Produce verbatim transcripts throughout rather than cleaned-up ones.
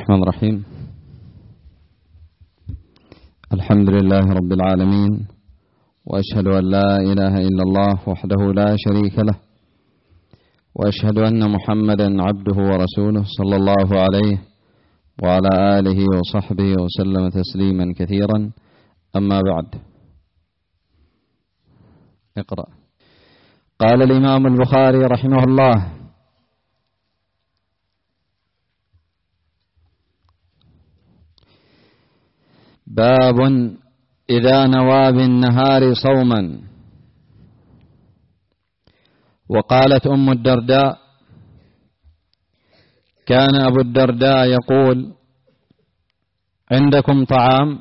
الرحمن الرحيم. الحمد لله رب العالمين، وأشهد أن لا إله إلا الله وحده لا شريك له، وأشهد أن محمدا عبده ورسوله صلى الله عليه وعلى آله وصحبه وسلم تسليما كثيرا. أما بعد، اقرأ. قال الإمام البخاري رحمه الله: باب إذا نوى بالنهار صوما. وقالت أم الدرداء: كان أبو الدرداء يقول: عندكم طعام؟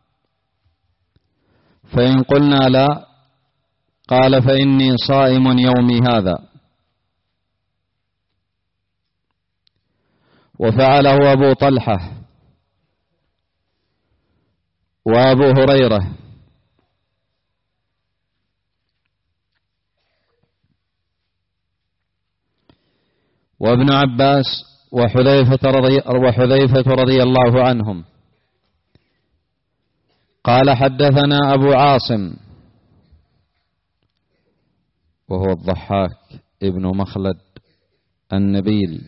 فإن قلنا لا، قال: فإني صائم يومي هذا. وفعله أبو طلحة وأبو هريرة وابن عباس وحذيفة رضي, وحذيفة رضي الله عنهم. قال: حدثنا أبو عاصم وهو الضحاك ابن مخلد النبيل،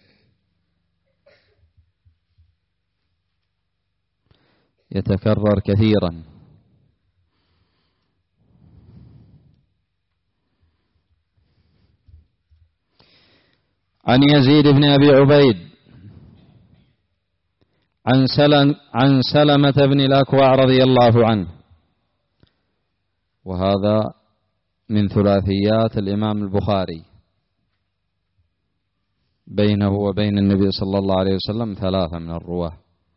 يتكرر كثيرا. عن يزيد بن أبي عبيد عن سلم عن سلمة بن الأكوع رضي الله عنه، وهذا من ثلاثيات الإمام البخاري، بينه وبين النبي صلى الله عليه وسلم ثلاثة من الرواه.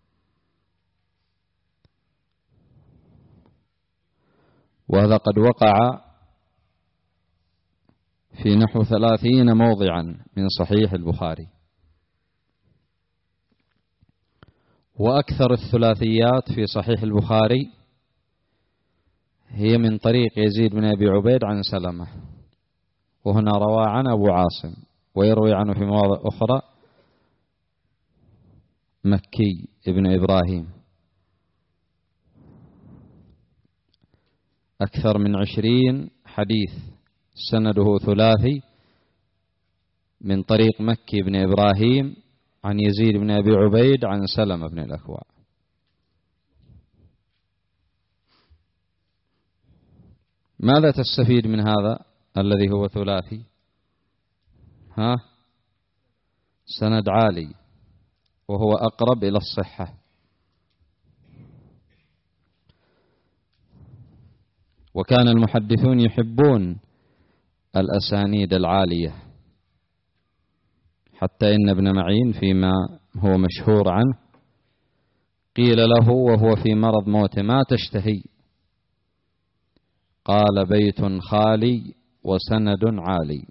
وهذا قد وقع في نحو ثلاثين موضعا من صحيح البخاري. وأكثر الثلاثيات في صحيح البخاري هي من طريق يزيد بن أبي عبيد عن سلمة، وهنا روى عن أبو عاصم، ويروي عنه في مواضع أخرى مكي ابن إبراهيم. أكثر من عشرين حديث سنده ثلاثي من طريق مكي بن إبراهيم عن يزيد بن أبي عبيد عن سلمة بن الأكوع. ماذا تستفيد من هذا الذي هو ثلاثي؟ ها؟ سند عالي، وهو أقرب إلى الصحة. وكان المحدثون يحبون الأسانيد العالية، حتى إن ابن معين فيما هو مشهور عنه قيل له وهو في مرض موت: ما تشتهي؟ قال: بيت خالي وسند عالي.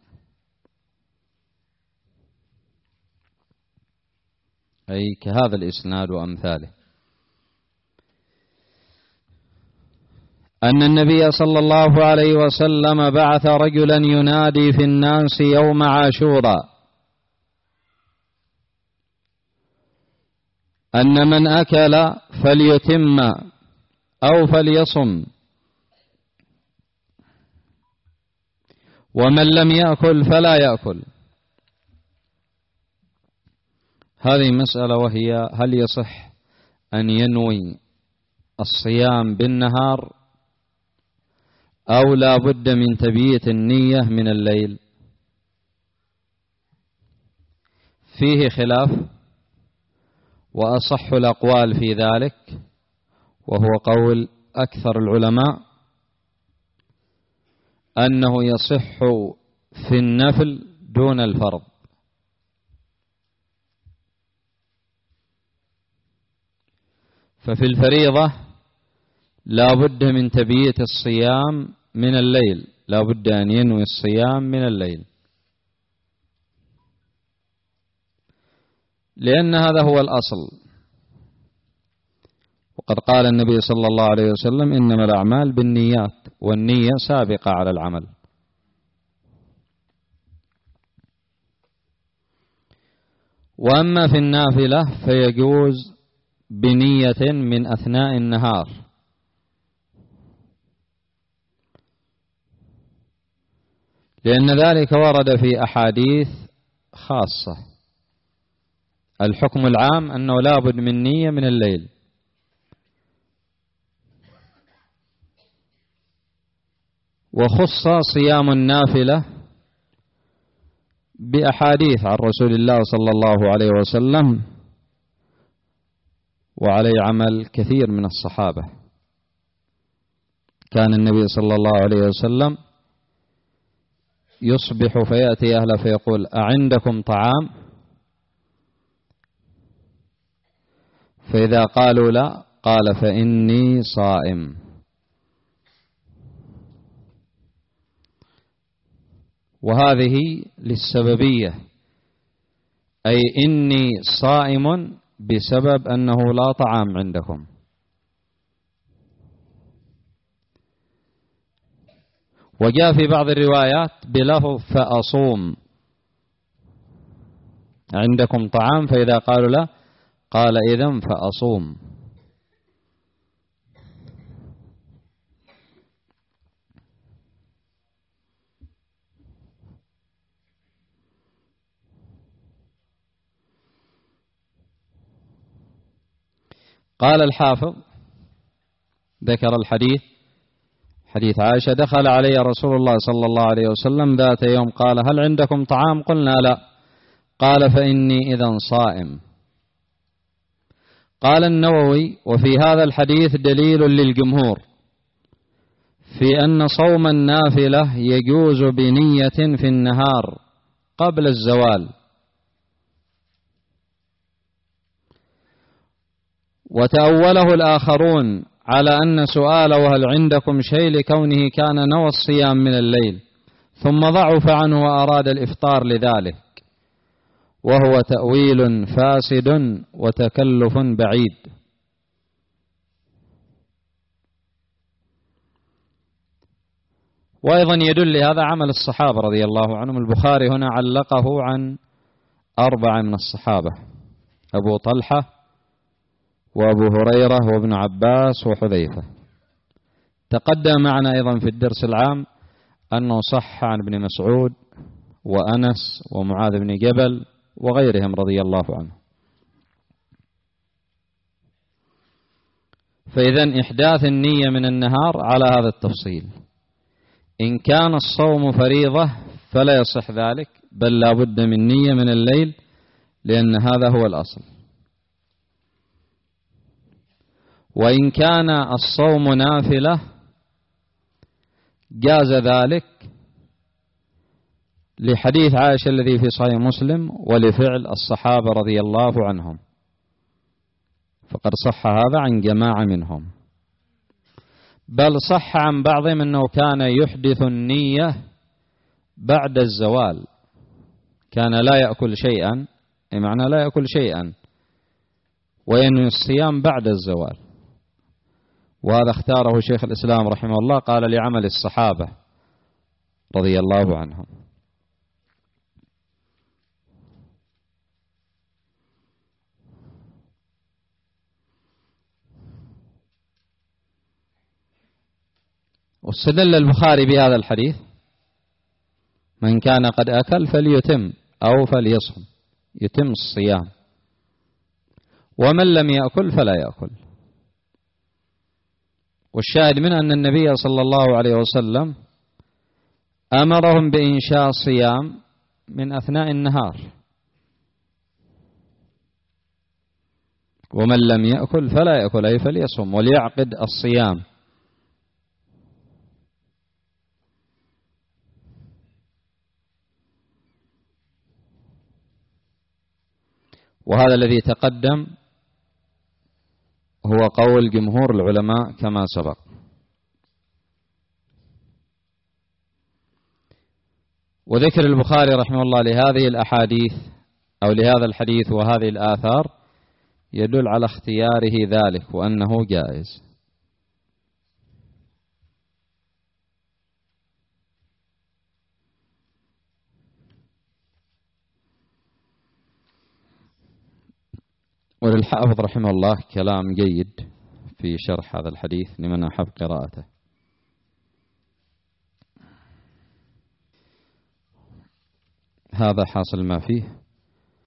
أي كهذا الإسناد وأمثاله. أن النبي صلى الله عليه وسلم بعث رجلا ينادي في الناس يوم عاشوراء أن من أكل فليتم أو فليصم، ومن لم يأكل فلا يأكل. هذه مسألة، وهي: هل يصح أن ينوي الصيام بالنهار أو لا بد من تبييت النية من الليل؟ فيه خلاف، وأصح الأقوال في ذلك وهو قول أكثر العلماء أنه يصح في النفل دون الفرض. ففي الفريضة لا بد من تبييت الصيام من الليل، لا بد أن ينوي الصيام من الليل، لأن هذا هو الأصل. وقد قال النبي صلى الله عليه وسلم: إنما الأعمال بالنيات، والنية سابقة على العمل. وأما في النافلة فيجوز بنية من أثناء النهار، لأن ذلك ورد في أحاديث خاصة. الحكم العام أنه لا بد من نية من الليل، وخص صيام النافلة بأحاديث عن رسول الله صلى الله عليه وسلم، وعليه عمل كثير من الصحابة. كان النبي صلى الله عليه وسلم يصبح فيأتي أهله فيقول: أعندكم طعام؟ فإذا قالوا لا قال: فإني صائم. وهذه للسببية، أي إني صائم بسبب أنه لا طعام عندكم. وجاء في بعض الروايات بلفظ فأصوم، عندكم طعام؟ فإذا قالوا لا قال: إذن فأصوم. قال الحافظ ذكر الحديث، حديث عائشة: دخل علي رسول الله صلى الله عليه وسلم ذات يوم قال: هل عندكم طعام؟ قلنا لا. قال: فإني إذن صائم. قال النووي: وفي هذا الحديث دليل للجمهور في أن صوم النافلة يجوز بنية في النهار قبل الزوال. وتأوله الآخرون على أن سؤاله هل عندكم شيء لكونه كان نوى الصيام من الليل ثم ضعف عنه وأراد الإفطار لذلك، وهو تأويل فاسد وتكلف بعيد. وأيضا يدل لهذا عمل الصحابة رضي الله عنهم. البخاري هنا علقه عن أربعة من الصحابة: أبو طلحة وأبو هريرة وابن عباس وحذيفة. تقدم معنا أيضا في الدرس العام أنه صح عن ابن مسعود وأنس ومعاذ بن جبل وغيرهم رضي الله عنه. فإذن إحداث النية من النهار على هذا التفصيل. إن كان الصوم فريضة فلا يصح ذلك، بل لا بد من نية من الليل، لأن هذا هو الأصل. وإن كان الصوم نافلة جاز ذلك لحديث عائشة الذي في صحيح مسلم ولفعل الصحابة رضي الله عنهم، فقد صح هذا عن جماعة منهم. بل صح عن بعضهم أنه كان يحدث النية بعد الزوال، كان لا يأكل شيئا، أي معنى لا يأكل شيئا، وينوي الصيام بعد الزوال. وهذا اختاره شيخ الإسلام رحمه الله، قال: لعمل الصحابة رضي الله عنهم. واستدل البخاري بهذا الحديث: من كان قد أكل فليتم أو فليصم، يتم الصيام، ومن لم يأكل فلا يأكل. والشاهد من أن النبي صلى الله عليه وسلم أمرهم بإنشاء الصيام من أثناء النهار، ومن لم يأكل فلا يأكل، أي فليصم وليعقد الصيام. وهذا الذي تقدم هو قول جمهور العلماء كما سبق. وذكر البخاري رحمه الله لهذه الأحاديث أو لهذا الحديث وهذه الآثار يدل على اختياره ذلك وأنه جائز. وللحافظ رحمه الله كلام جيد في شرح هذا الحديث لمن أحب قراءته. هذا حاصل ما فيه.